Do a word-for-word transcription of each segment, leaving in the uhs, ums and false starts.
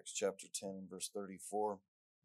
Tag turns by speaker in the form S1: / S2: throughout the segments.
S1: Acts chapter ten and verse thirty-four.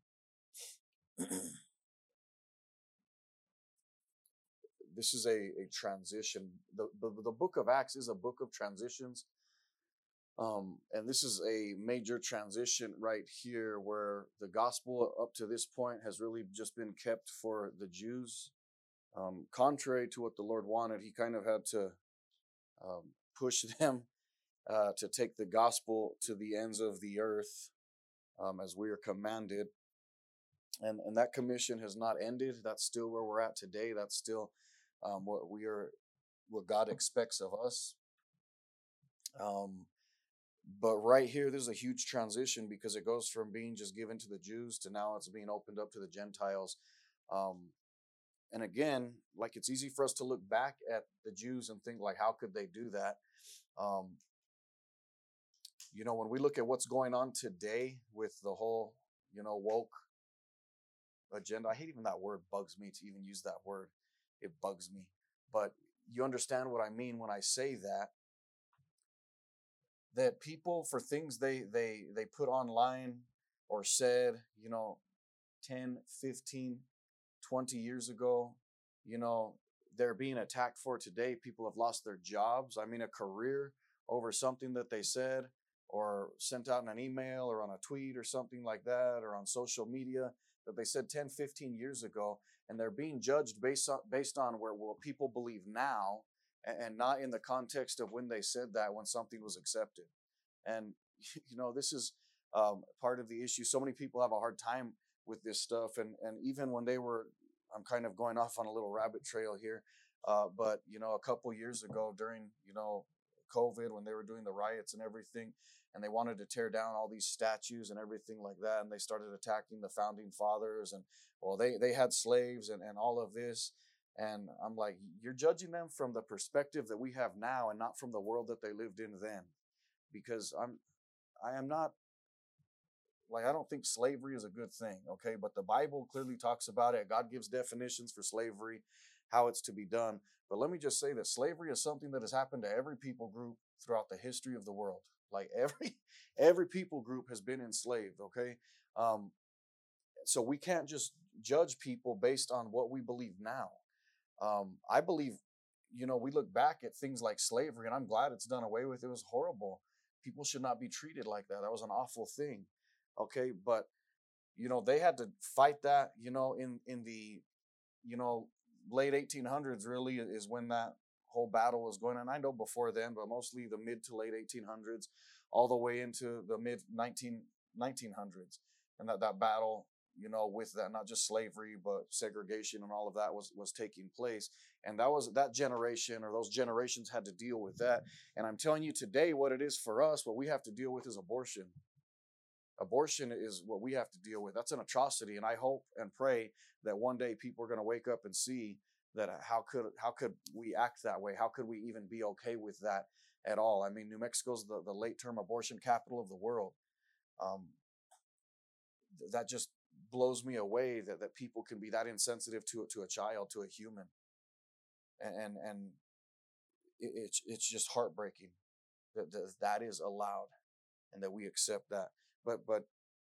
S1: This is a, a transition. The, the, the book of Acts is a book of transitions. Um, and this is a major transition right here where the gospel up to this point has really just been kept for the Jews. Um, contrary to what the Lord wanted, he kind of had to um, push them uh, to take the gospel to the ends of the earth um, as we are commanded. And, and that commission has not ended. That's still where we're at today. That's still um, what we are, what God expects of us. Um, but right here, there's a huge transition because it goes from being just given to the Jews to now it's being opened up to the Gentiles. Um, and again, like it's easy for us to look back at the Jews and think like, how could they do that? Um, you know, when we look at what's going on today with the whole, you know, woke agenda, I hate even that word, bugs me to even use that word. It bugs me. But you understand what I mean when I say that. That people, for things they they they put online or said, you know, ten, fifteen, twenty years ago, you know, they're being attacked for today. People have lost their jobs. I mean, a career over something that they said or sent out in an email or on a tweet or something like that, or on social media that they said ten, fifteen years ago, and they're being judged based on based on where what people believe now, and not in the context of when they said that, when something was accepted. And you know, this is um, part of the issue. So many people have a hard time with this stuff, and and even when they were, I'm kind of going off on a little rabbit trail here, uh, but you know, a couple years ago during you know COVID, when they were doing the riots and everything, and they wanted to tear down all these statues and everything like that, and they started attacking the founding fathers, and well, they they had slaves and and all of this. And I'm like, you're judging them from the perspective that we have now and not from the world that they lived in then. Because I'm, I am not, like, I don't think slavery is a good thing, okay? But the Bible clearly talks about it. God gives definitions for slavery, how it's to be done. But let me just say that slavery is something that has happened to every people group throughout the history of the world. Like every every people group has been enslaved, okay? Um, so we can't just judge people based on what we believe now. Um, I believe, you know, we look back at things like slavery, and I'm glad it's done away with. It was horrible. People should not be treated like that. That was an awful thing. Okay. But, you know, they had to fight that, you know, in, in the, you know, late eighteen hundreds really is when that whole battle was going on. I know before then, but mostly the mid to late eighteen hundreds, all the way into the mid nineteen, nineteen hundreds. And that, that battle, you know, with that, not just slavery, but segregation and all of that was, was taking place. And that was that generation, or those generations had to deal with that. And I'm telling you today, what it is for us, what we have to deal with is abortion. Abortion is what we have to deal with. That's an atrocity. And I hope and pray that one day people are going to wake up and see that how could, how could we act that way? How could we even be okay with that at all? I mean, New Mexico's the, the late term abortion capital of the world. Um, that just blows me away that, that people can be that insensitive to to a child, to a human. And and, and it, it's it's just heartbreaking that, that that is allowed and that we accept that. But but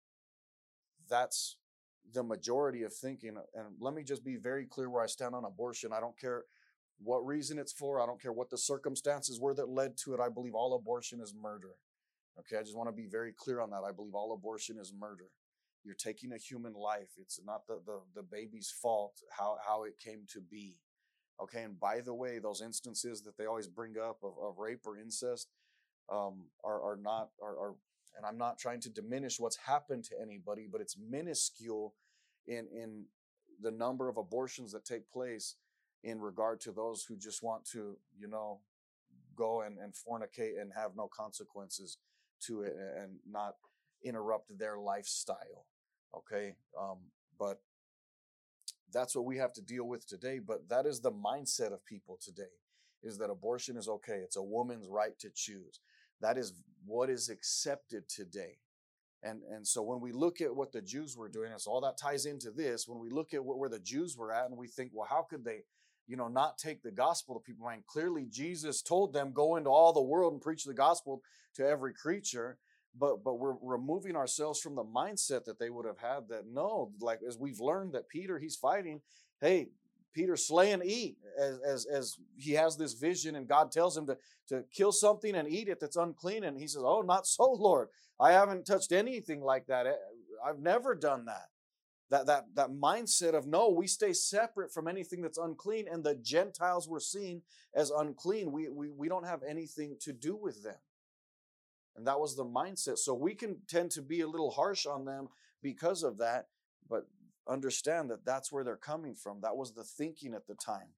S1: that's the majority of thinking. And let me just be very clear where I stand on abortion. I don't care what reason it's for. I don't care what the circumstances were that led to it. I believe all abortion is murder. Okay, I just want to be very clear on that. I believe all abortion is murder. You're taking a human life. It's not the, the, the baby's fault how, how it came to be. Okay, and by the way, those instances that they always bring up of, of rape or incest um, are, are not, are, are, and I'm not trying to diminish what's happened to anybody, but it's minuscule in, in the number of abortions that take place in regard to those who just want to, you know, go and, and fornicate and have no consequences to it and not interrupt their lifestyle. Okay. Um, but that's what we have to deal with today. But that is the mindset of people today, is that abortion is okay. It's a woman's right to choose. That is what is accepted today. And, and so when we look at what the Jews were doing, and so all that ties into this, when we look at what, where the Jews were at, and we think, well, how could they, you know, not take the gospel to people? I mean, clearly Jesus told them, go into all the world and preach the gospel to every creature. but but we're removing ourselves from the mindset that they would have had, that no, like as we've learned that Peter, he's fighting, hey, Peter, slay and eat, as as as he has this vision and God tells him to to kill something and eat it that's unclean, and he says, oh, not so, Lord, I haven't touched anything like that. I've never done that. That that that mindset of no, we stay separate from anything that's unclean, and the Gentiles were seen as unclean. We we we don't have anything to do with them. And that was the mindset. So we can tend to be a little harsh on them because of that, but understand that that's where they're coming from. That was the thinking at the time.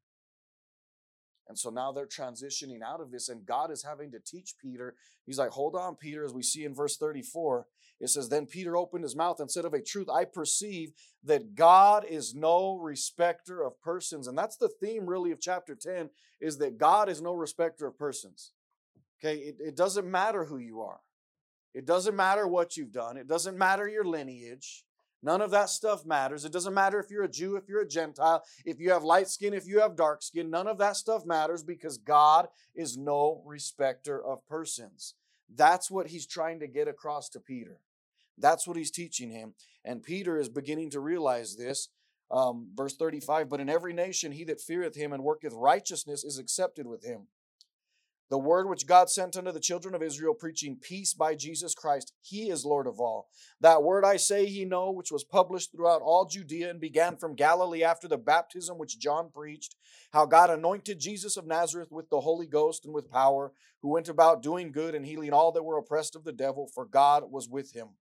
S1: And so now they're transitioning out of this, and God is having to teach Peter. He's like, hold on, Peter, as we see in verse thirty-four. It says, then Peter opened his mouth and said, of a truth, I perceive that God is no respecter of persons. And that's the theme really of chapter ten, is that God is no respecter of persons. Okay, it, it doesn't matter who you are. It doesn't matter what you've done. It doesn't matter your lineage. None of that stuff matters. It doesn't matter if you're a Jew, if you're a Gentile, if you have light skin, if you have dark skin. None of that stuff matters, because God is no respecter of persons. That's what he's trying to get across to Peter. That's what he's teaching him. And Peter is beginning to realize this. Um, verse thirty-five, but in every nation he that feareth him and worketh righteousness is accepted with him. The word which God sent unto the children of Israel, preaching peace by Jesus Christ, he is Lord of all. That word I say ye know, which was published throughout all Judea, and began from Galilee after the baptism which John preached, how God anointed Jesus of Nazareth with the Holy Ghost and with power, who went about doing good and healing all that were oppressed of the devil, for God was with him.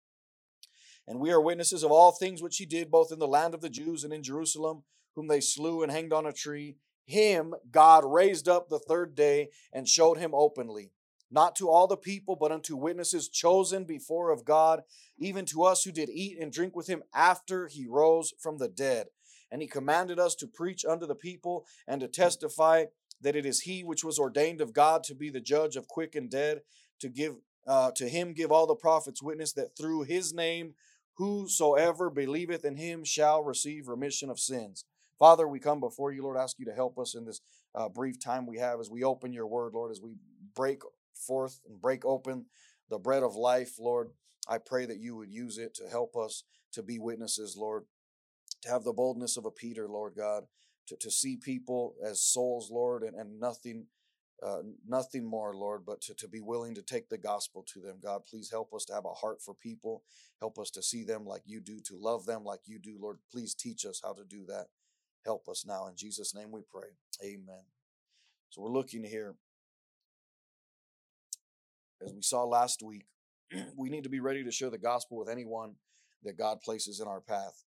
S1: And we are witnesses of all things which he did, both in the land of the Jews and in Jerusalem, whom they slew and hanged on a tree. Him God raised up the third day and showed him openly, not to all the people, but unto witnesses chosen before of God, even to us who did eat and drink with him after he rose from the dead. And he commanded us to preach unto the people and to testify that it is he which was ordained of God to be the judge of quick and dead, to give uh, to him give all the prophets witness that through his name whosoever believeth in him shall receive remission of sins. Father, we come before you, Lord, ask you to help us in this uh, brief time we have as we open your word, Lord, as we break forth and break open the bread of life, Lord. I pray that you would use it to help us to be witnesses, Lord, to have the boldness of a Peter, Lord God, to, to see people as souls, Lord, and, and nothing uh, nothing more, Lord, but to, to be willing to take the gospel to them. God, please help us to have a heart for people. Help us to see them like you do, to love them like you do, Lord. Please teach us how to do that. Help us now. In Jesus' name we pray. Amen. So we're looking here. As we saw last week, we need to be ready to share the gospel with anyone that God places in our path.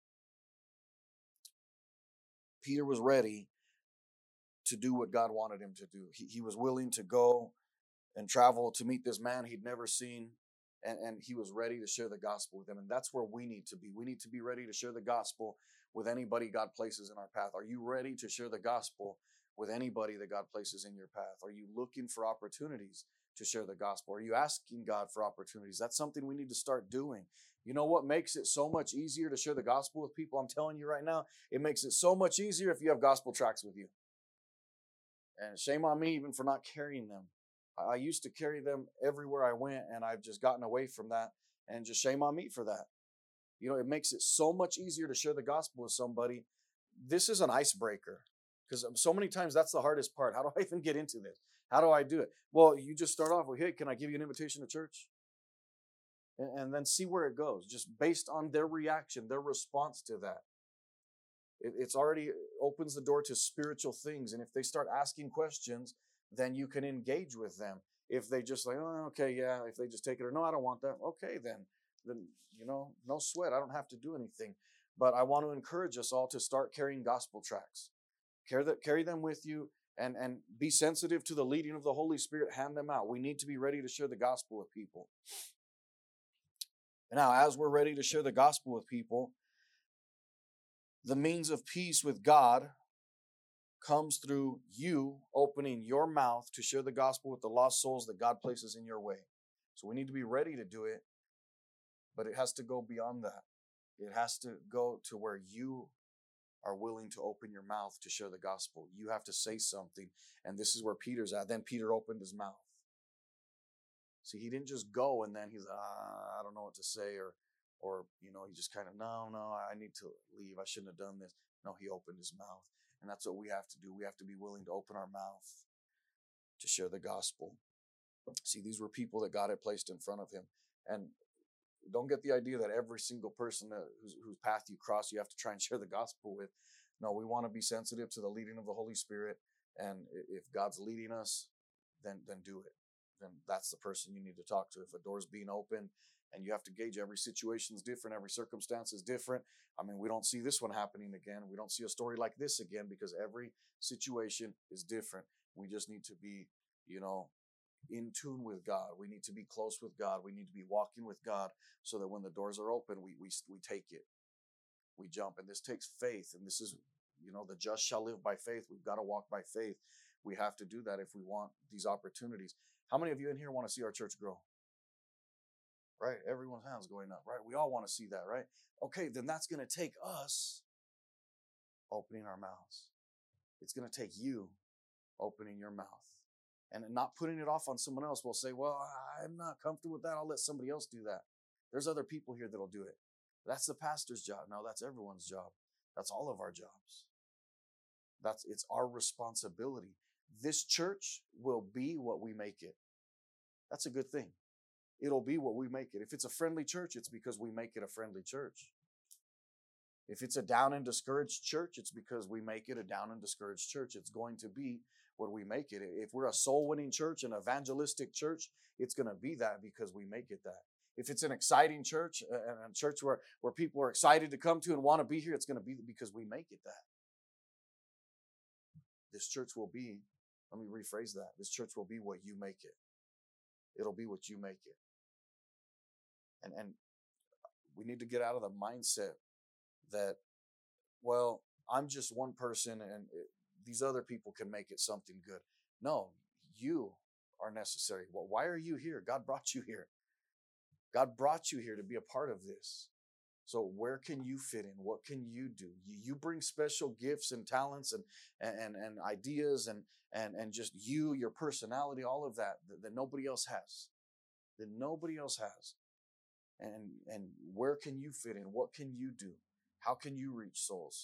S1: Peter was ready to do what God wanted him to do. He, he was willing to go and travel to meet this man he'd never seen, and, and he was ready to share the gospel with him. And that's where we need to be. We need to be ready to share the gospel with anybody God places in our path. Are you ready to share the gospel with anybody that God places in your path? Are you looking for opportunities to share the gospel? Are you asking God for opportunities? That's something we need to start doing. You know what makes it so much easier to share the gospel with people? I'm telling you right now, it makes it so much easier if you have gospel tracts with you. And shame on me even for not carrying them. I used to carry them everywhere I went, and I've just gotten away from that, and just shame on me for that. You know, it makes it so much easier to share the gospel with somebody. This is an icebreaker, because so many times that's the hardest part. How do I even get into this? How do I do it? Well, you just start off with, hey, can I give you an invitation to church? And, and then see where it goes, just based on their reaction, their response to that. It, it's already opens the door to spiritual things. And if they start asking questions, then you can engage with them. If they just like, oh, okay, yeah, if they just take it or no, I don't want that. Okay, then, then, you know, no sweat. I don't have to do anything. But I want to encourage us all to start carrying gospel tracts. Carry, that, carry them with you, and, and be sensitive to the leading of the Holy Spirit. Hand them out. We need to be ready to share the gospel with people. And now, as we're ready to share the gospel with people, the means of peace with God comes through you opening your mouth to share the gospel with the lost souls that God places in your way. So we need to be ready to do it, but it has to go beyond that. It has to go to where you are willing to open your mouth to share the gospel. You have to say something, and this is where Peter's at. Then Peter opened his mouth. See, he didn't just go and then he's, ah, I don't know what to say, or, or, you know, he just kind of, no, no, I need to leave. I shouldn't have done this. No, he opened his mouth. And that's what we have to do. We have to be willing to open our mouth to share the gospel. See, these were people that God had placed in front of him. And don't get the idea that every single person that, whose, whose path you cross, you have to try and share the gospel with. No, we want to be sensitive to the leading of the Holy Spirit. And if God's leading us, then, then do it. Then that's the person you need to talk to. If a door's being opened, and you have to gauge, every situation is different, every circumstance is different. I mean, we don't see this one happening again. We don't see a story like this again, because every situation is different. We just need to be, you know, in tune with God. We need to be close with God. We need to be walking with God, so that when the doors are open, we we we take it. We jump. And this takes faith. And this is, you know, the just shall live by faith. We've got to walk by faith. We have to do that if we want these opportunities. How many of you in here want to see our church grow? Right? Everyone's hands going up, right? We all want to see that, right? Okay, then that's going to take us opening our mouths. It's going to take you opening your mouth and not putting it off on someone else. We'll say, well, I'm not comfortable with that. I'll let somebody else do that. There's other people here that'll do it. That's the pastor's job. No, that's everyone's job. That's all of our jobs. That's, it's our responsibility. This church will be what we make it. That's a good thing. It'll be what we make it. If it's a friendly church, it's because we make it a friendly church. If it's a down and discouraged church, it's because we make it a down and discouraged church. It's going to be what we make it. If we're a soul-winning church, an evangelistic church, it's going to be that because we make it that. If it's an exciting church, and a church where, where people are excited to come to and want to be here, it's going to be because we make it that. This church will be, let me rephrase that. This church will be what you make it. It'll be what you make it. And, and we need to get out of the mindset that, well, I'm just one person and it, these other people can make it something good. No, you are necessary. Well, why are you here? God brought you here. God brought you here to be a part of this. So where can you fit in? What can you do? You, you bring special gifts and talents and, and, and ideas and, and, and just you, your personality, all of that, that, that nobody else has. That nobody else has. And, and where can you fit in? What can you do? How can you reach souls?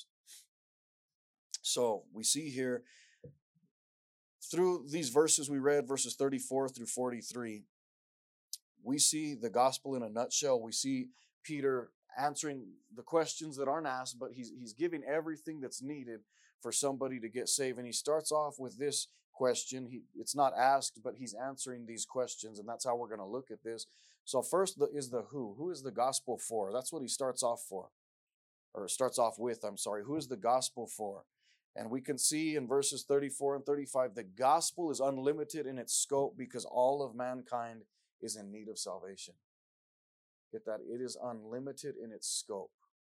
S1: So we see here through these verses we read, verses thirty-four through forty-three, we see the gospel in a nutshell. We see Peter answering the questions that aren't asked, but he's, he's giving everything that's needed for somebody to get saved. And he starts off with this question. He, it's not asked, but he's answering these questions, and that's how we're going to look at this. So first is the who. Who is the gospel for? That's what he starts off for, or starts off with, I'm sorry. Who is the gospel for? And we can see in verses thirty-four and thirty-five, the gospel is unlimited in its scope because all of mankind is in need of salvation. Get that? It is unlimited in its scope.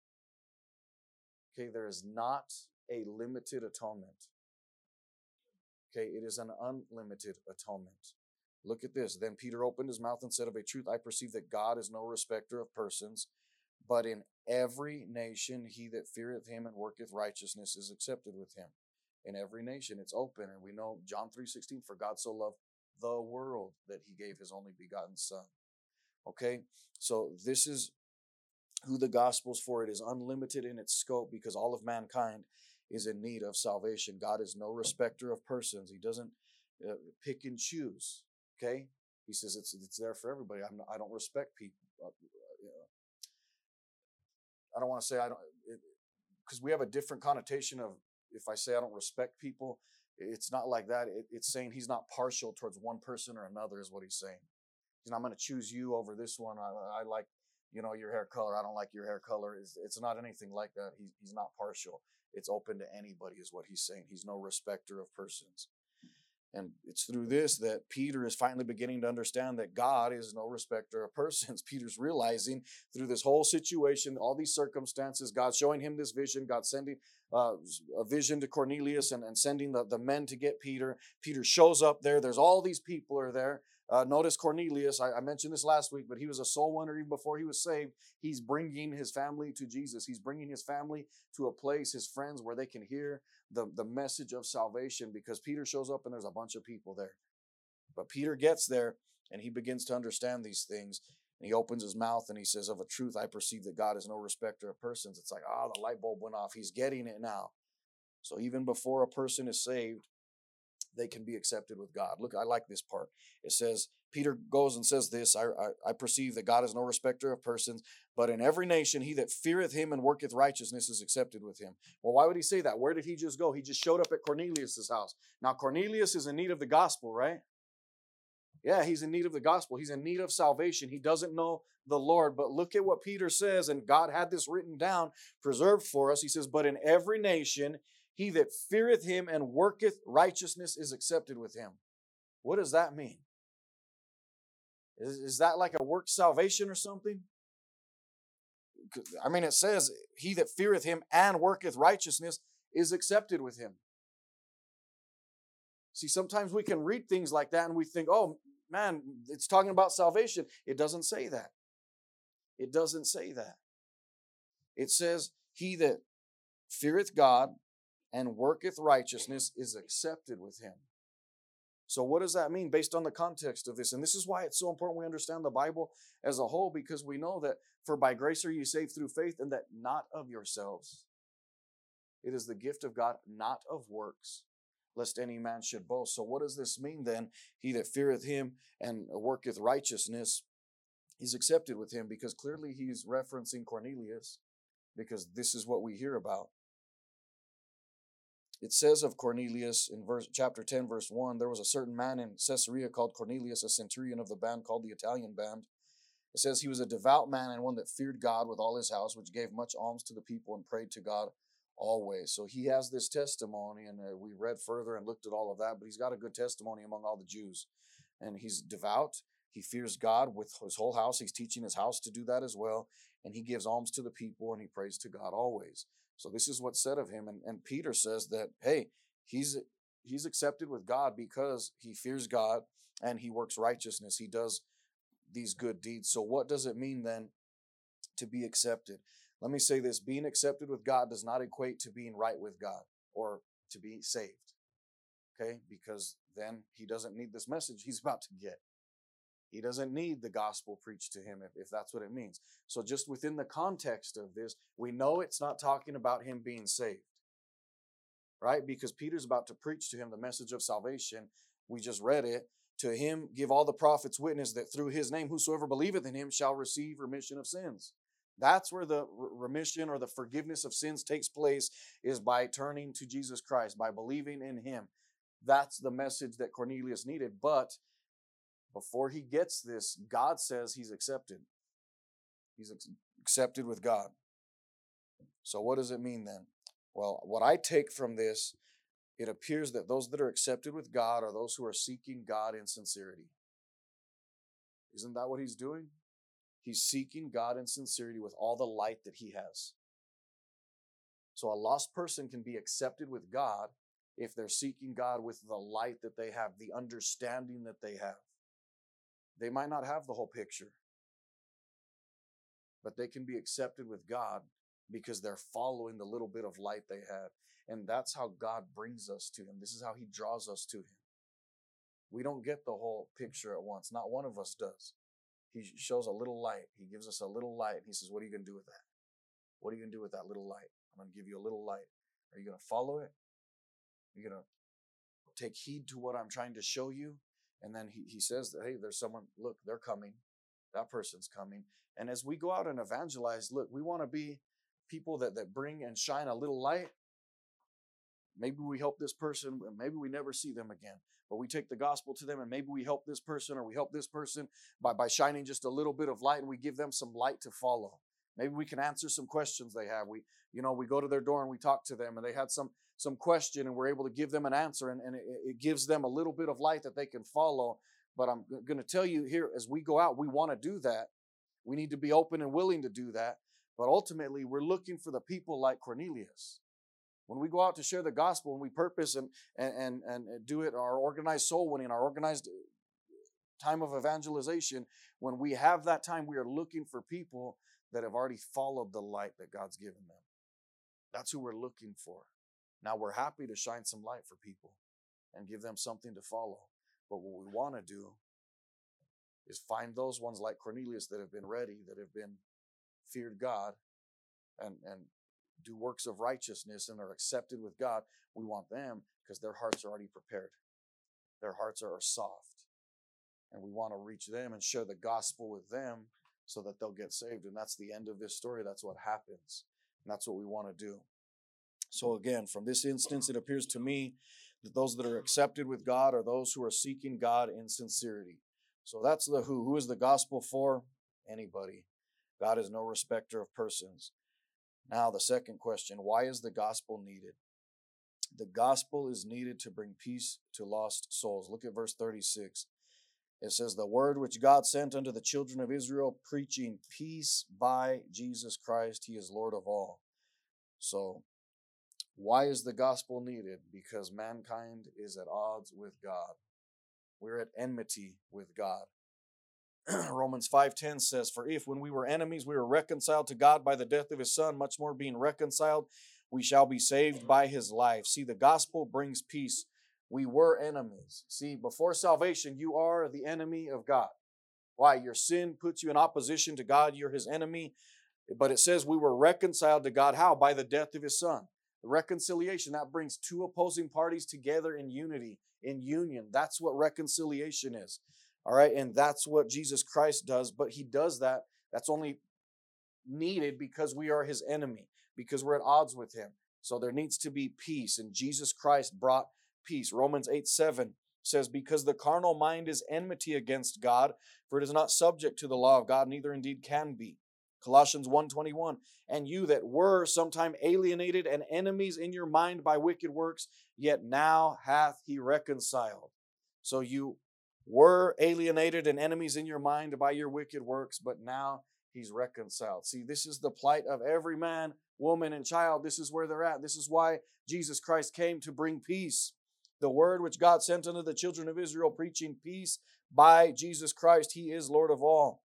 S1: Okay, there is not a limited atonement. Okay, it is an unlimited atonement. Look at this. Then Peter opened his mouth and said, of a truth, I perceive that God is no respecter of persons, but in every nation he that feareth him and worketh righteousness is accepted with him. In every nation, it's open. And we know John three sixteen, for God so loved the world that he gave his only begotten son. Okay, so this is who the gospel's for. It is unlimited in its scope because all of mankind is in need of salvation. God is no respecter of persons. He doesn't uh, pick and choose. Okay, he says it's it's there for everybody. I'm not, I don't respect people. Uh, you know, I don't want to say I don't, because we have a different connotation of if I say I don't respect people. It's not like that. It, it's saying he's not partial towards one person or another is what he's saying. He's not, I'm going to choose you over this one. I, I like, you know, your hair color. I don't like your hair color. It's, it's not anything like that. He, he's not partial. It's open to anybody is what he's saying. He's no respecter of persons. And it's through this that Peter is finally beginning to understand that God is no respecter of persons. Peter's realizing through this whole situation, all these circumstances, God showing him this vision, God sending uh, a vision to Cornelius and, and sending the, the men to get Peter. Peter shows up there. There's all these people are there. Uh, notice Cornelius, I, I mentioned this last week, but he was a soul winner even before he was saved. He's bringing his family to Jesus. He's bringing his family to a place, his friends, where they can hear the, the message of salvation because Peter shows up and there's a bunch of people there. But Peter gets there And he begins to understand these things. And he opens his mouth and he says, of a truth, I perceive that God is no respecter of persons. It's like, ah, oh, the light bulb went off. He's getting it now. So even before a person is saved, they can be accepted with God. Look, I like this part. It says, Peter goes and says this, I, I, I perceive that God is no respecter of persons, but in every nation he that feareth him and worketh righteousness is accepted with him. Well, why would he say that? Where did he just go? He just showed up at Cornelius' house. Now, Cornelius is in need of the gospel, right? Yeah, he's in need of the gospel. He's in need of salvation. He doesn't know the Lord. But look at what Peter says, and God had this written down, preserved for us. He says, but in every nation, he that feareth him and worketh righteousness is accepted with him. What does that mean? Is, is that like a work salvation or something? I mean, it says, he that feareth him and worketh righteousness is accepted with him. See, sometimes we can read things like that and we think, oh, man, it's talking about salvation. It doesn't say that. It doesn't say that. It says, he that feareth God and worketh righteousness is accepted with him. So what does that mean based on the context of this? And this is why it's so important we understand the Bible as a whole, because we know that for by grace are you saved through faith, and that not of yourselves. It is the gift of God, not of works, lest any man should boast. So what does this mean then? He that feareth him and worketh righteousness is accepted with him, because clearly he's referencing Cornelius, because this is what we hear about. It says of Cornelius in verse, chapter ten, verse one, there was a certain man in Caesarea called Cornelius, a centurion of the band called the Italian band. It says he was a devout man and one that feared God with all his house, which gave much alms to the people and prayed to God always. So he has this testimony, and uh, we read further and looked at all of that, but he's got a good testimony among all the Jews. And he's devout. He fears God with his whole house. He's teaching his house to do that as well. And he gives alms to the people, and he prays to God always. So this is what's said of him. And, and Peter says that, hey, he's he's accepted with God because he fears God and he works righteousness. He does these good deeds. So what does it mean then to be accepted? Let me say this. Being accepted with God does not equate to being right with God or to be saved. Okay? Because then he doesn't need this message he's about to get. He doesn't need the gospel preached to him, if, if that's what it means. So just within the context of this, we know it's not talking about him being saved, right? Because Peter's about to preach to him the message of salvation. We just read it. To him give all the prophets witness that through his name whosoever believeth in him shall receive remission of sins. That's where the remission or the forgiveness of sins takes place, is by turning to Jesus Christ, by believing in him. That's the message that Cornelius needed. But before he gets this, God says he's accepted. He's ex- accepted with God. So what does it mean then? Well, what I take from this, it appears that those that are accepted with God are those who are seeking God in sincerity. Isn't that what he's doing? He's seeking God in sincerity with all the light that he has. So a lost person can be accepted with God if they're seeking God with the light that they have, the understanding that they have. They might not have the whole picture, but they can be accepted with God because they're following the little bit of light they have. And that's how God brings us to him. This is how he draws us to him. We don't get the whole picture at once. Not one of us does. He shows a little light. He gives us a little light. And he says, what are you going to do with that? What are you going to do with that little light? I'm going to give you a little light. Are you going to follow it? Are you going to take heed to what I'm trying to show you? And then he, he says that, hey, there's someone, look, they're coming. That person's coming. And as we go out and evangelize, look, we want to be people that, that bring and shine a little light. Maybe we help this person, and maybe we never see them again. But we take the gospel to them, and maybe we help this person or we help this person by, by shining just a little bit of light, and we give them some light to follow. Maybe we can answer some questions they have. We, you know, we go to their door and we talk to them, and they had some some question, and we're able to give them an answer, and, and it, it gives them a little bit of light that they can follow. But I'm going to tell you here, as we go out, we want to do that. We need to be open and willing to do that. But ultimately, we're looking for the people like Cornelius. When we go out to share the gospel and we purpose and, and, and, and do it, our organized soul winning, our organized time of evangelization, when we have that time, we are looking for people that have already followed the light that God's given them. That's who we're looking for. Now, we're happy to shine some light for people and give them something to follow. But what we want to do is find those ones like Cornelius that have been ready, that have been feared God, and, and do works of righteousness and are accepted with God. We want them because their hearts are already prepared. Their hearts are soft. And we want to reach them and share the gospel with them so that they'll get saved. And that's the end of this story. That's what happens. And that's what we want to do. So again, from this instance, it appears to me that those that are accepted with God are those who are seeking God in sincerity. So that's the who. Who is the gospel for? Anybody. God is no respecter of persons. Now, the second question, why is the gospel needed? The gospel is needed to bring peace to lost souls. Look at verse thirty-six. It says, the word which God sent unto the children of Israel, preaching peace by Jesus Christ. He is Lord of all. So, why is the gospel needed? Because mankind is at odds with God. We're at enmity with God. Romans five ten says, for if when we were enemies, we were reconciled to God by the death of his son, much more being reconciled, we shall be saved by his life. See, the gospel brings peace. We were enemies. See, before salvation, you are the enemy of God. Why? Your sin puts you in opposition to God. You're his enemy. But it says we were reconciled to God. How? By the death of his son. The reconciliation, that brings two opposing parties together in unity, in union. That's what reconciliation is. All right, and that's what Jesus Christ does. But he does that. That's only needed because we are his enemy, because we're at odds with him. So there needs to be peace, and Jesus Christ brought peace. Romans eight seven says, because the carnal mind is enmity against God, for it is not subject to the law of God, neither indeed can be. Colossians one twenty-one, and you that were sometime alienated and enemies in your mind by wicked works, yet now hath he reconciled. So you were alienated and enemies in your mind by your wicked works, but now he's reconciled. See, this is the plight of every man, woman, and child. This is where they're at. This is why Jesus Christ came to bring peace. The word which God sent unto the children of Israel, preaching peace by Jesus Christ. He is Lord of all.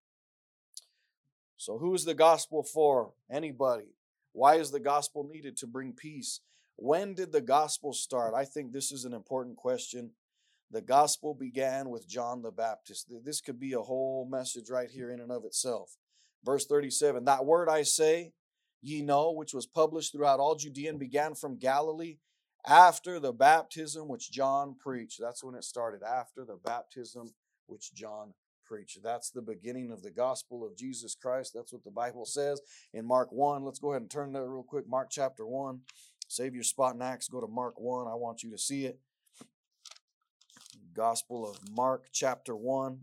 S1: So who is the gospel for? Anybody. Why is the gospel needed? To bring peace. When did the gospel start? I think this is an important question. The gospel began with John the Baptist. This could be a whole message right here in and of itself. Verse thirty-seven, that word I say, ye know, which was published throughout all Judea and began from Galilee after the baptism which John preached. That's when it started, after the baptism which John preached. That's the beginning of the gospel of Jesus Christ. That's what the Bible says in Mark one. Let's go ahead and turn there real quick. Mark chapter one. Save your spot in Acts. Go to Mark one. I want you to see it. Gospel of Mark chapter one.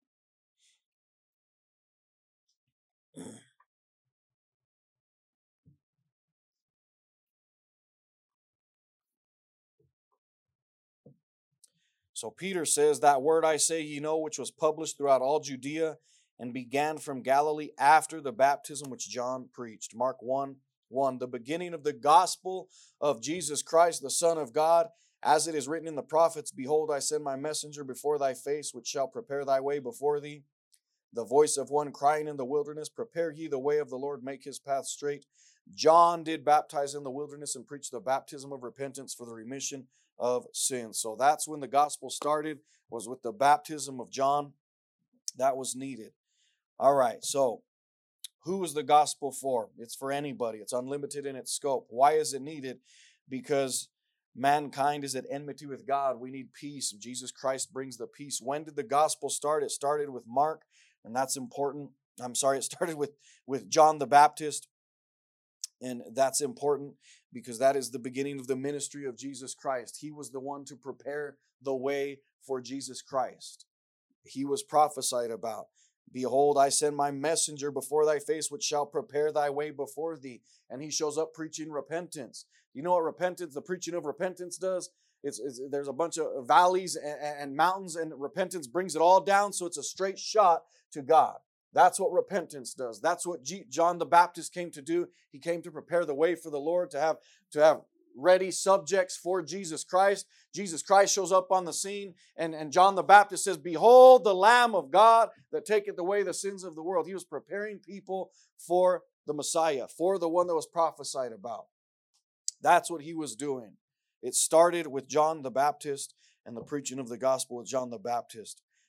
S1: So Peter says, that word I say ye know, which was published throughout all Judea and began from Galilee after the baptism which John preached. Mark one one, the beginning of the gospel of Jesus Christ, the Son of God, as it is written in the prophets, behold, I send my messenger before thy face, which shall prepare thy way before thee. The voice of one crying in the wilderness, prepare ye the way of the Lord, make his path straight. John did baptize in the wilderness and preach the baptism of repentance for the remission of sins. So that's when the gospel started, was with the baptism of John. That was needed. All right, so who is the gospel for? It's for anybody. It's unlimited in its scope. Why is it needed? Because mankind is at enmity with God. We need peace. Jesus Christ brings the peace. When did the gospel start? It started with Mark, and that's important. I'm sorry, it started with, with John the Baptist. And that's important because that is the beginning of the ministry of Jesus Christ. He was the one to prepare the way for Jesus Christ. He was prophesied about. Behold, I send my messenger before thy face, which shall prepare thy way before thee. And he shows up preaching repentance. You know what repentance, the preaching of repentance does? It's, it's there's a bunch of valleys and, and mountains, and repentance brings it all down, so it's a straight shot to God. That's what repentance does. That's what G- John the Baptist came to do. He came to prepare the way for the Lord, to have, to have ready subjects for Jesus Christ. Jesus Christ shows up on the scene, and, and John the Baptist says, behold the Lamb of God that taketh away the sins of the world. He was preparing people for the Messiah, for the one that was prophesied about. That's what he was doing. It started with John the Baptist and the preaching of the gospel with John the Baptist.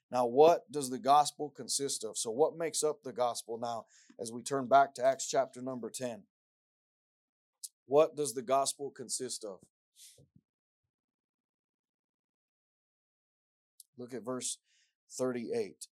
S1: Now, what does the gospel consist of? So what makes up the gospel now as we turn back to Acts chapter number ten? What does the gospel consist of? Look at verse thirty-eight.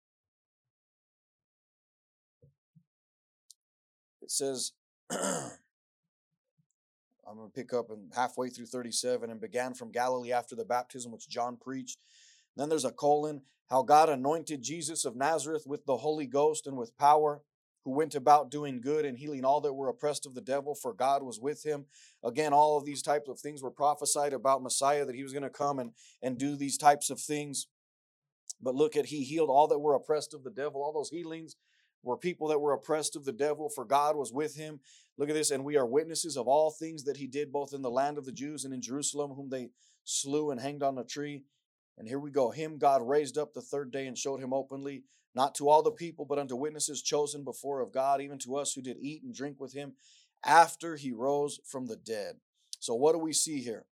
S1: It says, I'm going to pick up in halfway through thirty-seven, and began from Galilee after the baptism which John preached. Then there's a colon, how God anointed Jesus of Nazareth with the Holy Ghost and with power, who went about doing good and healing all that were oppressed of the devil, for God was with him. Again, all of these types of things were prophesied about Messiah, that he was going to come and, and do these types of things. But look at, he healed all that were oppressed of the devil. All those healings were people that were oppressed of the devil, for God was with him. Look at this, and we are witnesses of all things that he did, both in the land of the Jews and in Jerusalem, whom they slew and hanged on a tree. And here we go. Him God raised up the third day and showed him openly, not to all the people, but unto witnesses chosen before of God, even to us who did eat and drink with him after he rose from the dead. So what do we see here?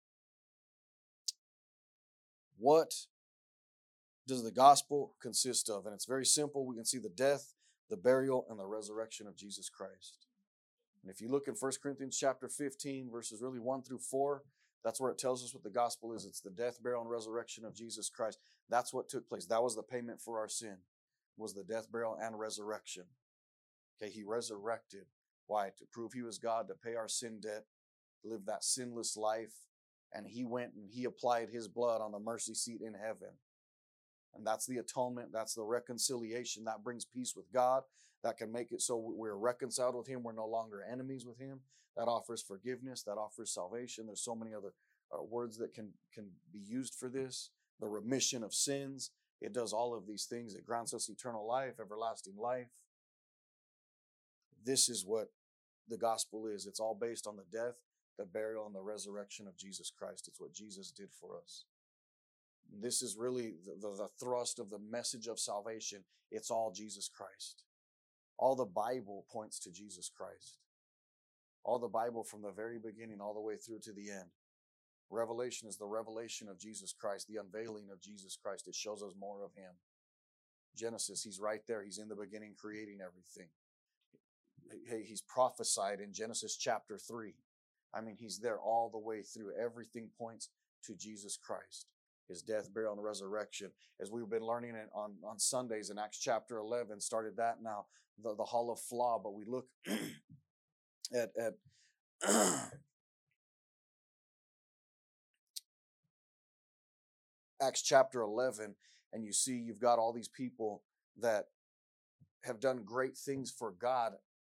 S1: What does the gospel consist of? And it's very simple. We can see the death, the burial, and the resurrection of Jesus Christ. And if you look in First Corinthians chapter fifteen, verses really one through four, that's where it tells us what the gospel is. It's the death, burial, and resurrection of Jesus Christ. That's what took place. That was the payment for our sin, was the death, burial, and resurrection. Okay, he resurrected. Why? To prove he was God, to pay our sin debt, to live that sinless life. And he went and he applied his blood on the mercy seat in heaven. And that's the atonement. That's the reconciliation. That brings peace with God. That can make it so we're reconciled with him. We're no longer enemies with him. That offers forgiveness. That offers salvation. There's so many other uh, words that can, can be used for this. The remission of sins. It does all of these things. It grants us eternal life, everlasting life. This is what the gospel is. It's all based on the death, the burial, and the resurrection of Jesus Christ. It's what Jesus did for us. This is really the, the, the thrust of the message of salvation. It's all Jesus Christ. All the Bible points to Jesus Christ. All the Bible from the very beginning all the way through to the end. Revelation is the revelation of Jesus Christ, the unveiling of Jesus Christ. It shows us more of him. Genesis, he's right there. He's in the beginning creating everything. Hey, he's prophesied in Genesis chapter three. I mean, he's there all the way through. Everything points to Jesus Christ. His death, burial, and resurrection. As we've been learning it on, on Sundays in Acts chapter eleven, started that now, the, the Hall of Flaw. But we look at, at Acts chapter eleven, and you see you've got all these people that have done great things for God.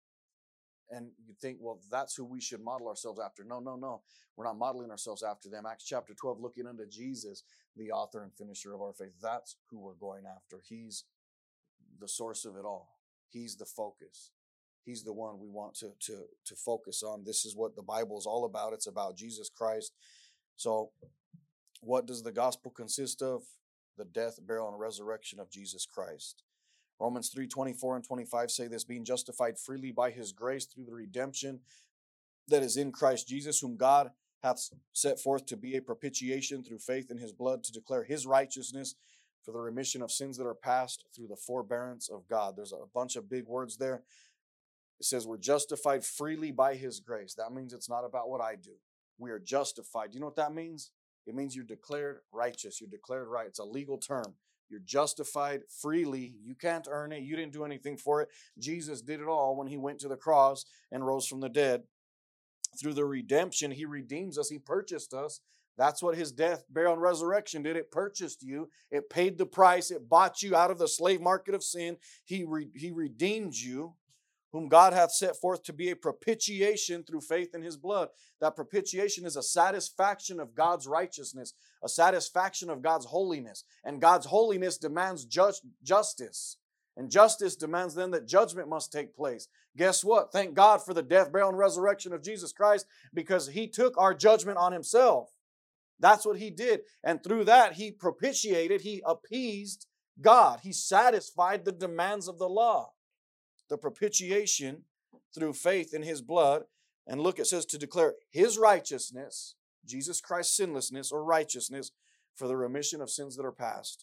S1: And you think, well, that's who we should model ourselves after. No, no, no. We're not modeling ourselves after them. Acts chapter twelve, looking unto Jesus, the author and finisher of our faith. That's who we're going after. He's the source of it all. He's the focus. He's the one we want to, to, to focus on. This is what the Bible is all about. It's about Jesus Christ. So what does the gospel consist of? The death, burial, and resurrection of Jesus Christ. Romans three, twenty-four and twenty-five say this, being justified freely by his grace through the redemption that is in Christ Jesus, whom God hath set forth to be a propitiation through faith in his blood, to declare his righteousness for the remission of sins that are past through the forbearance of God. There's a bunch of big words there. It says we're justified freely by his grace. That means it's not about what I do. We are justified. Do you know what that means? It means you're declared righteous. You're declared right. It's a legal term. You're justified freely. You can't earn it. You didn't do anything for it. Jesus did it all when he went to the cross and rose from the dead. Through the redemption, he redeems us. He purchased us. That's what his death, burial, and resurrection did. It purchased you. It paid the price. It bought you out of the slave market of sin. He, re- he redeemed you, whom God hath set forth to be a propitiation through faith in his blood. That propitiation is a satisfaction of God's righteousness, a satisfaction of God's holiness. And God's holiness demands just, justice. And justice demands then that judgment must take place. Guess what? Thank God for the death, burial, and resurrection of Jesus Christ, because he took our judgment on himself. That's what he did. And through that, he propitiated, he appeased God. He satisfied the demands of the law. The propitiation through faith in his blood. And look, it says to declare his righteousness, Jesus Christ's sinlessness or righteousness, for the remission of sins that are past.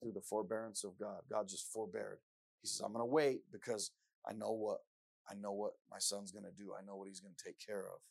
S1: through the forbearance of God. God just forbeared. He says, I'm going to wait because I know what I know what my son's going to do. I know what he's going to take care of.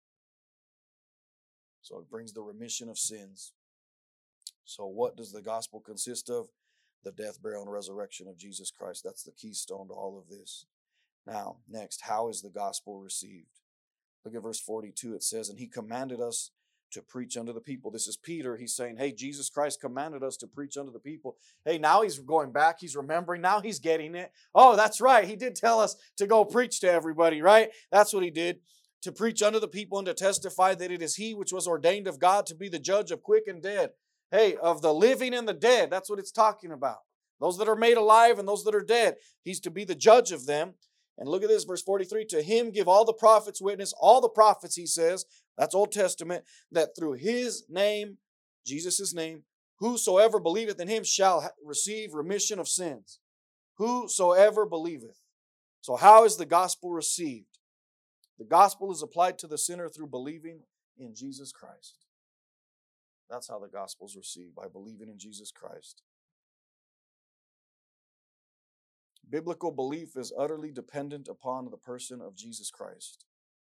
S1: So it brings the remission of sins. So what does the gospel consist of? The death, burial, and resurrection of Jesus Christ. That's the keystone to all of this. Now, next, how is the gospel received? Look at verse forty-two. It says, and he commanded us to preach unto the people. This is Peter. He's saying, hey, Jesus Christ commanded us to preach unto the people. Hey, now he's going back. He's remembering. Now he's getting it. Oh, that's right. He did tell us to go preach to everybody, right? That's what he did. To preach unto the people and to testify that it is he which was ordained of God to be the judge of quick and dead. Hey, of the living and the dead. That's what it's talking about. Those that are made alive and those that are dead. He's to be the judge of them. And look at this, verse forty-three. To him give all the prophets witness. All the prophets, he says, that's Old Testament, that through his name, Jesus' name, whosoever believeth in him shall receive remission of sins. Whosoever believeth. So how is the gospel received? The gospel is applied to the sinner through believing in Jesus Christ. That's how the gospel is received, by believing in Jesus Christ. Biblical belief is utterly dependent upon the person of Jesus Christ.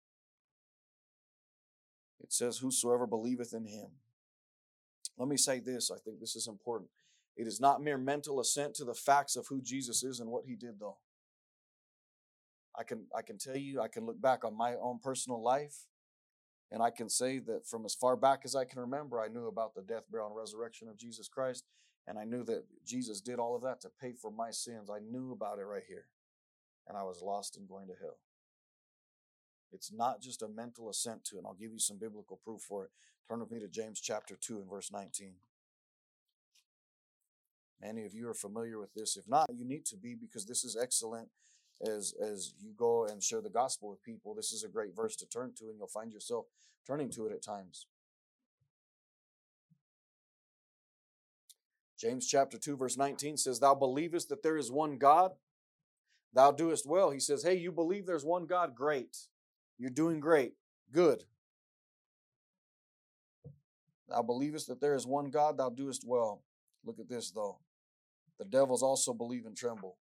S1: It says, whosoever believeth in him. Let me say this. I think this is important. It is not mere mental assent to the facts of who Jesus is and what he did, though. I can, I can tell you, I can look back on my own personal life, and I can say that from as far back as I can remember, I knew about the death, burial, and resurrection of Jesus Christ, and I knew that Jesus did all of that to pay for my sins. I knew about it right here, and I was lost and going to hell. It's not just a mental assent to it, and I'll give you some biblical proof for it. Turn with me to James chapter two and verse nineteen. Many of you are familiar with this. If not, you need to be, because this is excellent as, as you go and share the gospel with people. This is a great verse to turn to, and you'll find yourself turning to it at times. James chapter two verse nineteen says, thou believest that there is one God? Thou doest well. He says, hey, you believe there's one God? Great. You're doing great. Good. Thou believest that there is one God? Thou doest well. Look at this, though. The devils also believe and tremble.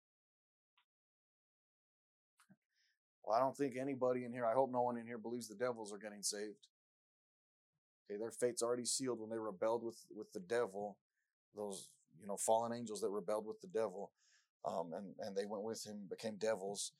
S1: Well, I don't think anybody in here, I hope no one in here believes the devils are getting saved. Okay, their fate's already sealed when they rebelled with, with the devil. Those, you know, fallen angels that rebelled with the devil. Um, and, and they went with him, became devils.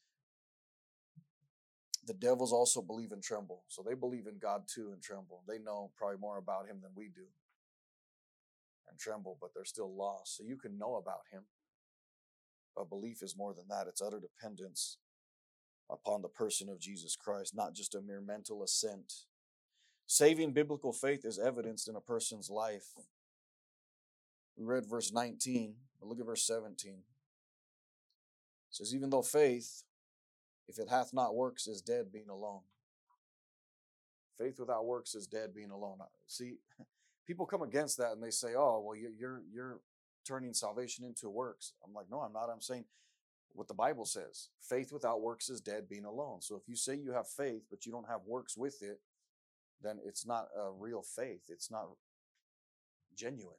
S1: The devils also believe and tremble. So they believe in God too and tremble. They know probably more about him than we do. And tremble, but they're still lost. So you can know about him. But belief is more than that. It's utter dependence upon the person of Jesus Christ, not just a mere mental assent. Saving biblical faith is evidenced in a person's life. We read verse nineteen, but look at verse seventeen. It says, even though faith, if it hath not works, is dead being alone. Faith without works is dead being alone. See, people come against that and they say, oh, well, you're, you're turning salvation into works. I'm like, no, I'm not. I'm saying what the Bible says. Faith without works is dead being alone. So if you say you have faith, but you don't have works with it, then it's not a real faith. It's not genuine.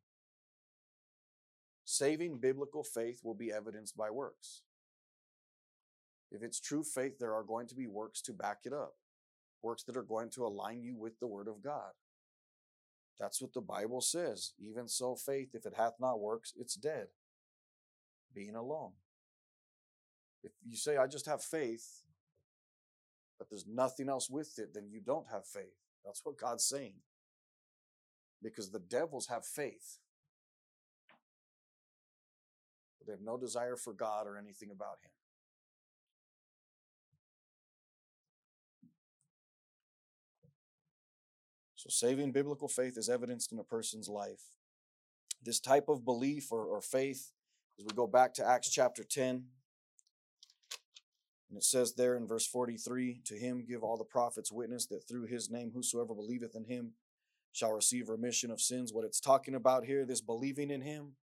S1: Saving biblical faith will be evidenced by works. If it's true faith, there are going to be works to back it up. Works that are going to align you with the Word of God. That's what the Bible says. Even so, faith, if it hath not works, it's dead, being alone. If you say, I just have faith, but there's nothing else with it, then you don't have faith. That's what God's saying. Because the devils have faith. But they have no desire for God or anything about him. So saving biblical faith is evidenced in a person's life. This type of belief or, or faith, as we go back to Acts chapter ten, and it says there in verse forty-three, to him give all the prophets witness that through his name whosoever believeth in him shall receive remission of sins. What it's talking about here, this believing in him,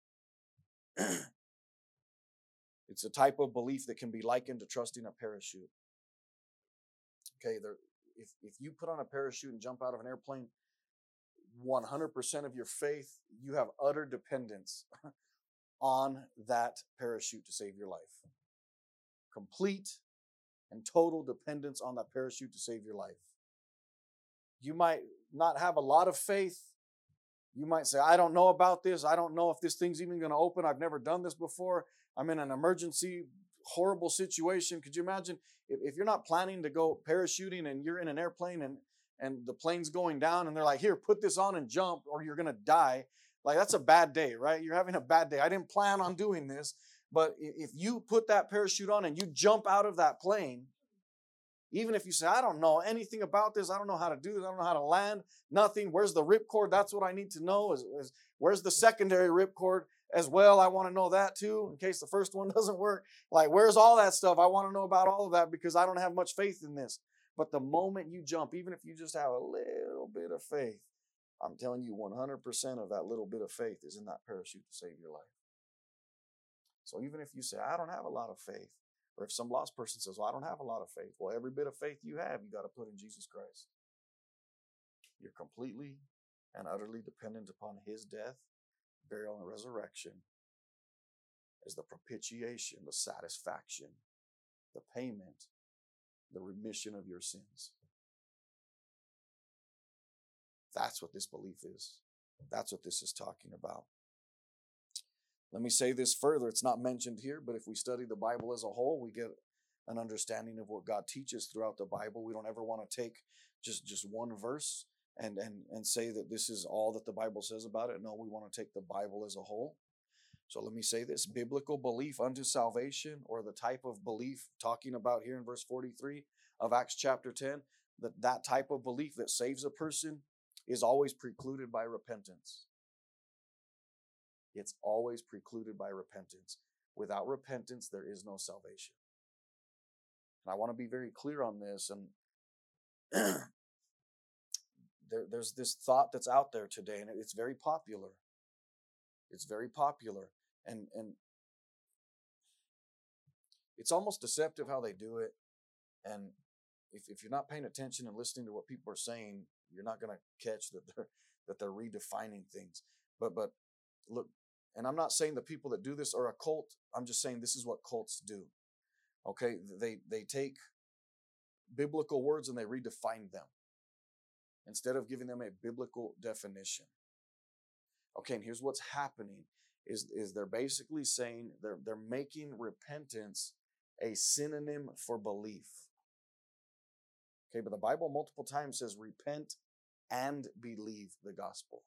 S1: it's a type of belief that can be likened to trusting a parachute. Okay, there, if, if you put on a parachute and jump out of an airplane, one hundred percent of your faith, you have utter dependence on that parachute to save your life. Complete and total dependence on that parachute to save your life. You might not have a lot of faith. You might say, I don't know about this. I don't know if this thing's even going to open. I've never done this before. I'm in an emergency, horrible situation. Could you imagine if, if you're not planning to go parachuting and you're in an airplane and, and the plane's going down and they're like, here, put this on and jump or you're going to die. Like, that's a bad day, right? You're having a bad day. I didn't plan on doing this. But if you put that parachute on and you jump out of that plane, even if you say, I don't know anything about this, I don't know how to do this, I don't know how to land, nothing. Where's the ripcord? That's what I need to know. Is, is where's the secondary ripcord as well? I want to know that too, in case the first one doesn't work. Like, where's all that stuff? I want to know about all of that because I don't have much faith in this. But the moment you jump, even if you just have a little bit of faith, I'm telling you, one hundred percent of that little bit of faith is in that parachute to save your life. So even if you say, I don't have a lot of faith, or if some lost person says, well, I don't have a lot of faith. Well, every bit of faith you have, you got to put in Jesus Christ. You're completely and utterly dependent upon his death, burial, and resurrection as the propitiation, the satisfaction, the payment, the remission of your sins. That's what this belief is. That's what this is talking about. Let me say this further. It's not mentioned here, but if we study the Bible as a whole, we get an understanding of what God teaches throughout the Bible. We don't ever want to take just, just one verse and, and, and say that this is all that the Bible says about it. No, we want to take the Bible as a whole. So let me say this. Biblical belief unto salvation, or the type of belief talking about here in verse forty-three of Acts chapter ten, that that type of belief that saves a person is always precluded by repentance. It's always precluded by repentance. Without repentance, there is no salvation. And I want to be very clear on this. And there, there's this thought that's out there today, and it's very popular. It's very popular. And, and it's almost deceptive how they do it. And if, if you're not paying attention and listening to what people are saying, you're not going to catch that they're, that they're redefining things. But, but look, and I'm not saying the people that do this are a cult. I'm just saying this is what cults do. Okay, they they take biblical words and they redefine them instead of giving them a biblical definition. Okay, and here's what's happening is, is they're basically saying they're they're making repentance a synonym for belief. Okay, but the Bible multiple times says repent and believe the gospel.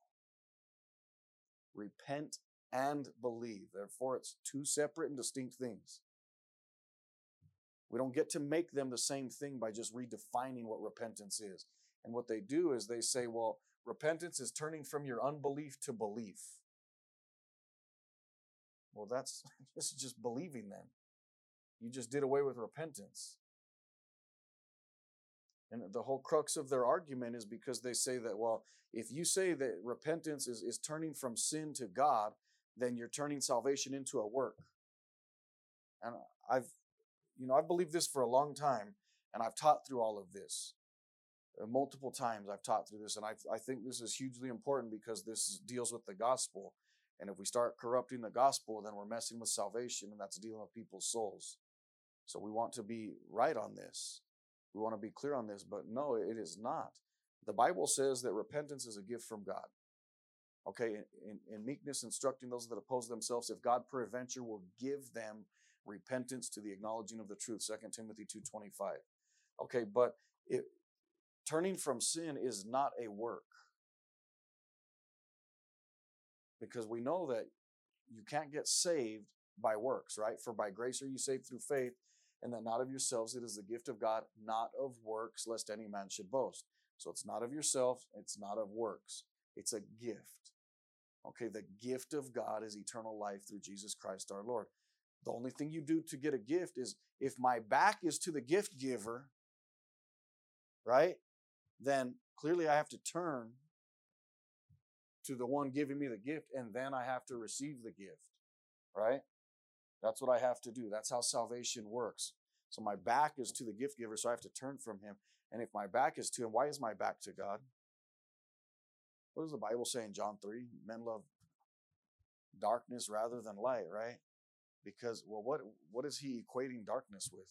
S1: Repent and believe. Therefore, it's two separate and distinct things. We don't get to make them the same thing by just redefining what repentance is. And what they do is they say, well, repentance is turning from your unbelief to belief. Well, that's this is just believing then. You just did away with repentance. And the whole crux of their argument is because they say that, well, if you say that repentance is, is turning from sin to God, then you're turning salvation into a work. And I've, you know, I've believed this for a long time, and I've taught through all of this. Uh, multiple times I've taught through this, and I, I think this is hugely important because this deals with the gospel. And if we start corrupting the gospel, then we're messing with salvation, and that's dealing with people's souls. So we want to be right on this. We want to be clear on this, but no, it is not. The Bible says that repentance is a gift from God. Okay, in, in meekness, instructing those that oppose themselves, if God peradventure will give them repentance to the acknowledging of the truth, Second Timothy two twenty-five. Okay, but it, turning from sin is not a work. Because we know that you can't get saved by works, right? For by grace are you saved through faith, and that not of yourselves, it is the gift of God, not of works, lest any man should boast. So it's not of yourself, it's not of works. It's a gift. Okay, the gift of God is eternal life through Jesus Christ our Lord. The only thing you do to get a gift is if my back is to the gift giver, right, then clearly I have to turn to the one giving me the gift, and then I have to receive the gift, right? That's what I have to do. That's how salvation works. So my back is to the gift giver, so I have to turn from him. And if my back is to him, why is my back to God? What does the Bible say in John three? Men love darkness rather than light, right? Because, well, what what is he equating darkness with?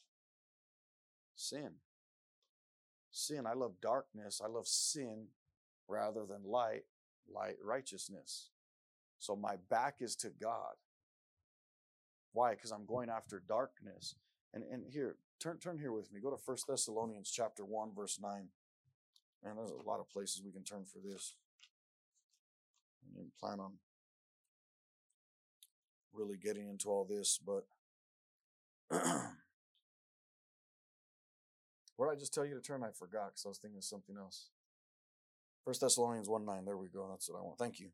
S1: Sin. Sin. I love darkness. I love sin rather than light, light righteousness. So my back is to God. Why? Because I'm going after darkness. And and here, turn turn here with me. Go to First Thessalonians chapter one, verse nine. And there's a lot of places we can turn for this. I didn't plan on really getting into all this, but what did I just tell you to turn? I forgot because I was thinking of something else. First Thessalonians one nine. There we go. That's what I want. Thank you.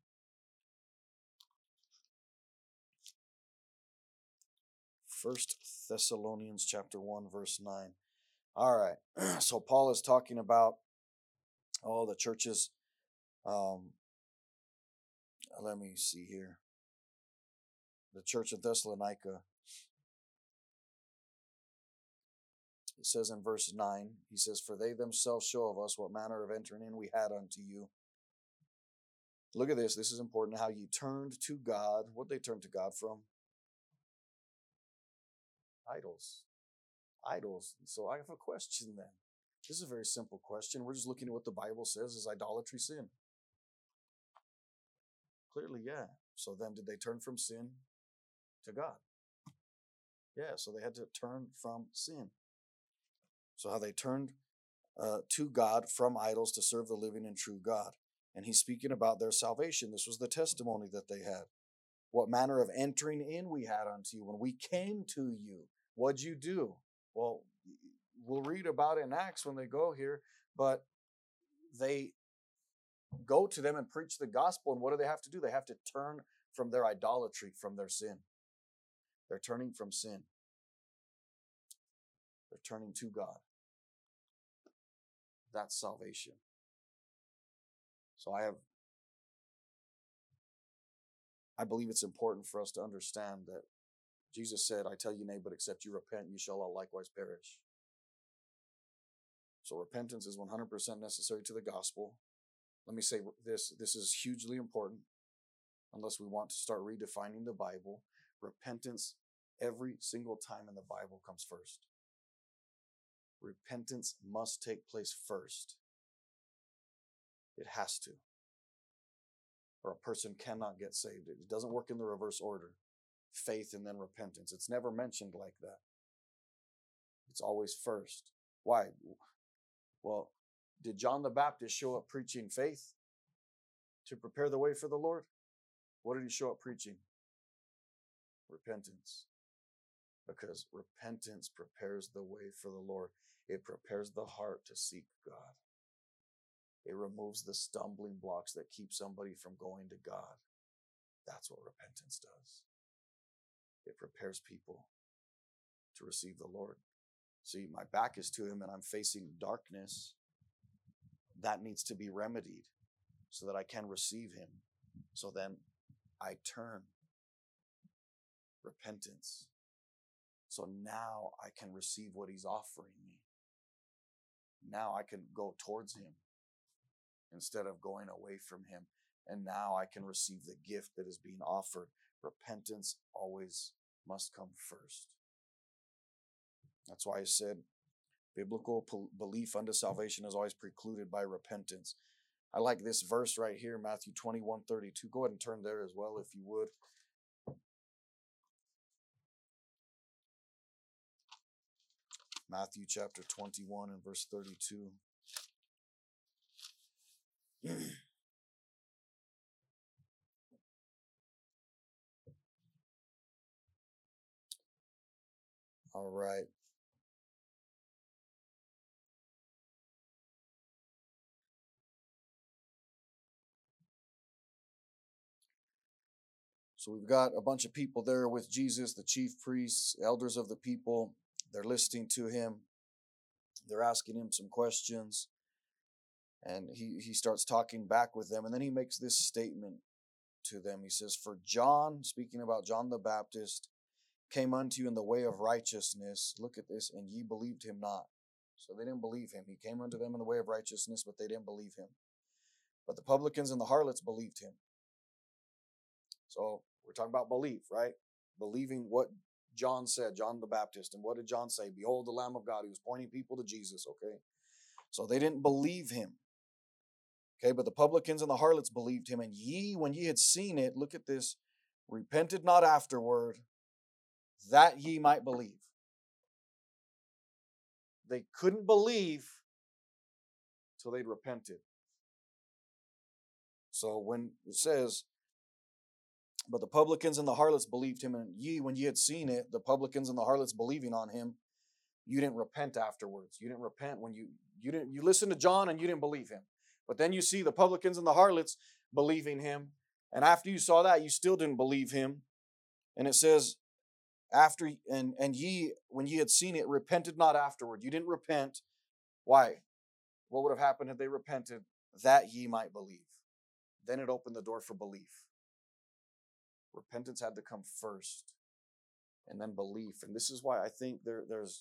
S1: First Thessalonians chapter one, verse nine. All right. So Paul is talking about all the churches. Um, let me see here. The church of Thessalonica. It says in verse nine, he says, "For they themselves show of us what manner of entering in we had unto you." Look at this. This is important. How you turned to God. What they turned to God from? Idols. Idols. So I have a question then. This is a very simple question. We're just looking at what the Bible says. Is idolatry sin? Clearly, yeah. So then did they turn from sin to God? Yeah, so they had to turn from sin. So how they turned uh, to God from idols to serve the living and true God. And he's speaking about their salvation. This was the testimony that they had. What manner of entering in we had unto you. When we came to you, what'd you do? Well, we'll read about it in Acts when they go here, but they go to them and preach the gospel. And what do they have to do? They have to turn from their idolatry, from their sin. They're turning from sin. They're turning to God. That's salvation. So I have, I believe it's important for us to understand that Jesus said, "I tell you, nay, but except you repent, you shall all likewise perish." So repentance is one hundred percent necessary to the gospel. Let me say this, this is hugely important unless we want to start redefining the Bible. Repentance every single time in the Bible comes first. Repentance must take place first. It has to. Or a person cannot get saved. It doesn't work in the reverse order. Faith and then repentance. It's never mentioned like that. It's always first. Why? Well, did John the Baptist show up preaching faith to prepare the way for the Lord? What did he show up preaching? Repentance. Because repentance prepares the way for the Lord. It prepares the heart to seek God. It removes the stumbling blocks that keep somebody from going to God. That's what repentance does. It prepares people to receive the Lord. See, my back is to him and I'm facing darkness. That needs to be remedied so that I can receive him. So then I turn. Repentance. So now I can receive what he's offering me. Now I can go towards him instead of going away from him. And now I can receive the gift that is being offered. Repentance always must come first. That's why I said biblical belief unto salvation is always precluded by repentance. I like this verse right here, Matthew twenty-one thirty-two. Go ahead and turn there as well if you would. Matthew chapter twenty-one and verse thirty-two. All right. So we've got a bunch of people there with Jesus, the chief priests, elders of the people. They're listening to him. They're asking him some questions. And he, he starts talking back with them. And then he makes this statement to them. He says, "For John," speaking about John the Baptist, "came unto you in the way of righteousness." Look at this. "And ye believed him not." So they didn't believe him. He came unto them in the way of righteousness, but they didn't believe him. But the publicans and the harlots believed him. So we're talking about belief, right? Believing what John said, John the Baptist. And what did John say? Behold the Lamb of God. He was pointing people to Jesus, okay? So they didn't believe him. Okay, but the publicans and the harlots believed him. And ye, when ye had seen it, look at this, repented not afterward, that ye might believe. They couldn't believe till they'd repented. So when it says, but the publicans and the harlots believed him, and ye, when ye had seen it, the publicans and the harlots believing on him, you didn't repent afterwards. You didn't repent when you, you didn't, you listened to John and you didn't believe him. But then you see the publicans and the harlots believing him. And after you saw that, you still didn't believe him. And it says, after, and, and ye, when ye had seen it, repented not afterward. You didn't repent. Why? What would have happened if they repented? That ye might believe. Then it opened the door for belief. Repentance had to come first, and then belief. And this is why I think there, there's,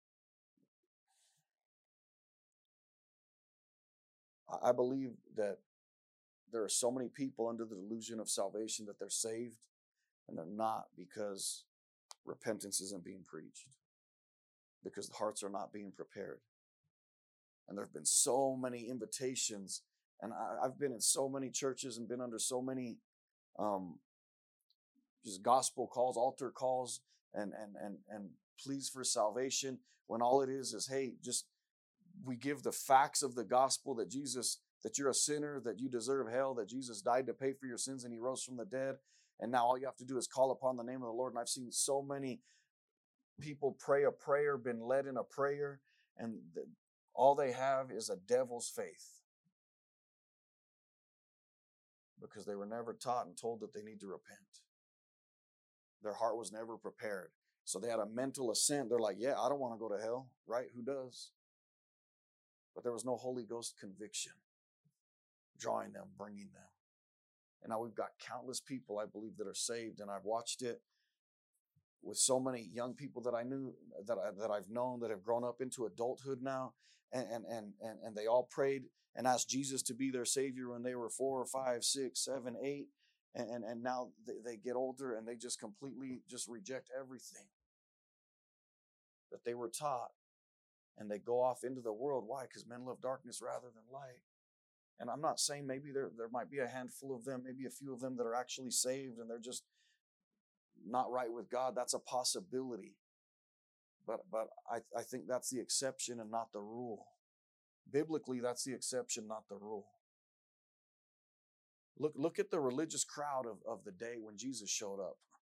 S1: I believe that there are so many people under the delusion of salvation that they're saved, and they're not, because repentance isn't being preached, because the hearts are not being prepared. And there have been so many invitations, and I, I've been in so many churches and been under so many um, just gospel calls, altar calls, and and and and pleas for salvation, when all it is is, hey, just we give the facts of the gospel that Jesus, that you're a sinner, that you deserve hell, that Jesus died to pay for your sins and he rose from the dead, and now all you have to do is call upon the name of the Lord. And I've seen so many people pray a prayer, been led in a prayer, and the, all they have is a devil's faith, because they were never taught and told that they need to repent. Their heart was never prepared. So they had a mental assent. They're like, yeah, I don't want to go to hell, right? Who does? But there was no Holy Ghost conviction drawing them, bringing them. And now we've got countless people, I believe, that are saved, and I've watched it with so many young people that I knew, that, I, that I've known, that have grown up into adulthood now, and, and, and, and, and they all prayed and asked Jesus to be their Savior when they were four or five, six, seven, eight, and, and, and now they, they get older and they just completely just reject everything that they were taught, and they go off into the world. Why? Because men love darkness rather than light. And I'm not saying maybe there, there might be a handful of them, maybe a few of them that are actually saved and they're just not right with God. That's a possibility. But but I, I think that's the exception and not the rule. Biblically, that's the exception, not the rule. Look, look at the religious crowd of, of the day when Jesus showed up.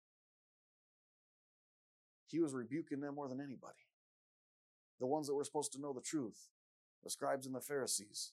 S1: He was rebuking them more than anybody. The ones that were supposed to know the truth, the scribes and the Pharisees.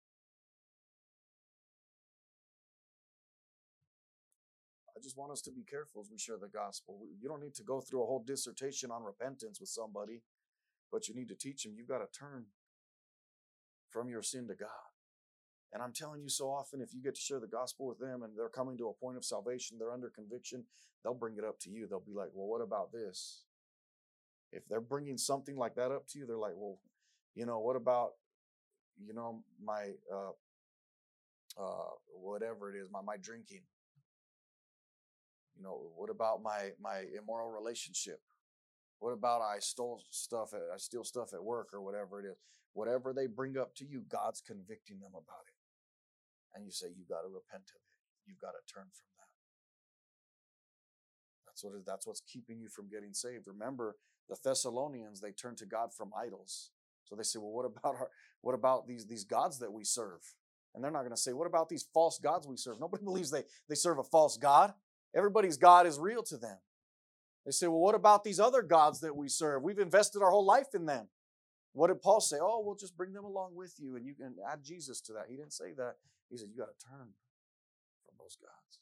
S1: I just want us to be careful as we share the gospel. You don't need to go through a whole dissertation on repentance with somebody, but you need to teach them you've got to turn from your sin to God. And I'm telling you, so often, if you get to share the gospel with them and they're coming to a point of salvation, they're under conviction, they'll bring it up to you. They'll be like, well, what about this? If they're bringing something like that up to you, they're like, well, you know, what about, you know, my, uh, uh, whatever it is, my, my drinking? You know, what about my, my immoral relationship? What about I stole stuff, at, I steal stuff at work, or whatever it is? Whatever they bring up to you, God's convicting them about it. And you say, you've got to repent of it. You've got to turn from that. That's what it, that's what's keeping you from getting saved. Remember, the Thessalonians, they turned to God from idols. So they say, well, what about our, what about these, these gods that we serve? And they're not going to say, what about these false gods we serve? Nobody believes they, they serve a false God. Everybody's God is real to them. They say, well, what about these other gods that we serve? We've invested our whole life in them. What did Paul say? Oh, we'll just bring them along with you and you can add Jesus to that. He didn't say that. He said, you got to turn from those gods.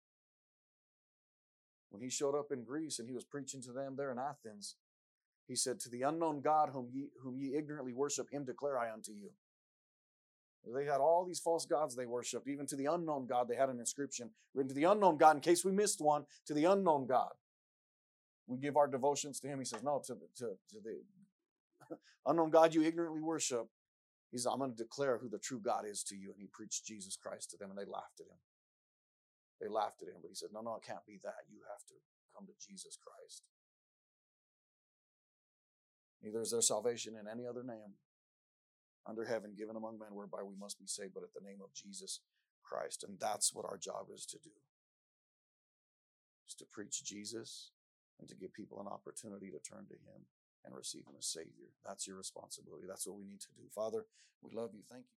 S1: When he showed up in Greece and he was preaching to them there in Athens, he said, to the unknown God whom ye, whom ye ignorantly worship, him declare I unto you. They had all these false gods they worshiped. Even to the unknown God, they had an inscription written to the unknown God, in case we missed one, to the unknown God. We give our devotions to him. He says, no, to the, to, to the unknown God you ignorantly worship, He said, I'm going to declare who the true God is to you. And he preached Jesus Christ to them, and they laughed at him. They laughed at him, but he said, no, no, it can't be that. You have to come to Jesus Christ. Neither is there salvation in any other name under heaven given among men whereby we must be saved, but at the name of Jesus Christ. And that's what our job is to do, is to preach Jesus and to give people an opportunity to turn to him and receive him as Savior. That's your responsibility. That's what we need to do. Father, we love you. Thank you.